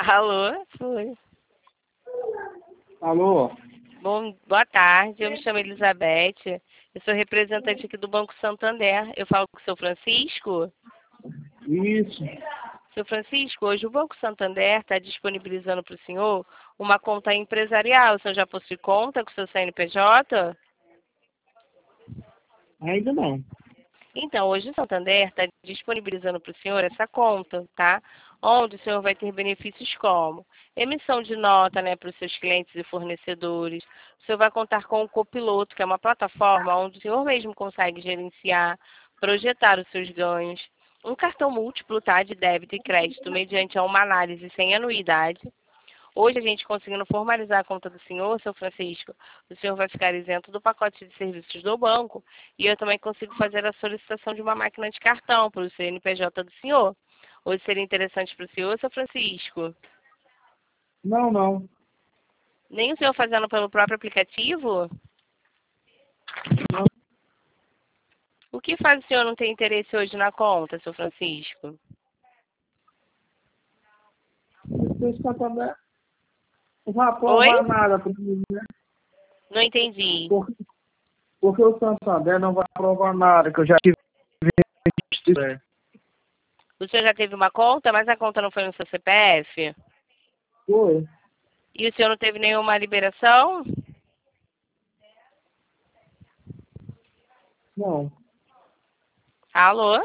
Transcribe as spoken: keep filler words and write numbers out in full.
Alô? Foi. Alô? Bom, boa tarde, eu me chamo Elizabeth, eu sou representante aqui do Banco Santander. Eu falo com o seu Francisco? Isso. Seu Francisco, hoje o Banco Santander está disponibilizando para o senhor uma conta empresarial. O senhor já possui conta com o seu C N P J? Ainda não. Então, hoje o Santander está disponibilizando para o senhor essa conta, tá? Onde o senhor vai ter benefícios como emissão de nota, né, para os seus clientes e fornecedores. O senhor vai contar com o Copiloto, que é uma plataforma onde o senhor mesmo consegue gerenciar, projetar os seus ganhos. Um cartão múltiplo, tá, de débito e crédito, mediante uma análise sem anuidade. Hoje, a gente conseguindo formalizar a conta do senhor, seu Francisco, o senhor vai ficar isento do pacote de serviços do banco e eu também consigo fazer a solicitação de uma máquina de cartão para o C N P J do senhor. Hoje seria interessante para o senhor, seu Francisco? Não, não. Nem o senhor fazendo pelo próprio aplicativo? Não. O que faz o senhor não ter interesse hoje na conta, seu Francisco? Porque o Santander não vai Oi? aprovar nada para mim, né? Não entendi. Porque, porque o Santander não vai aprovar nada, que eu já tive visto. É. O senhor já teve uma conta, mas a conta não foi no seu C P F? Foi? E o senhor não teve nenhuma liberação? Não. Alô?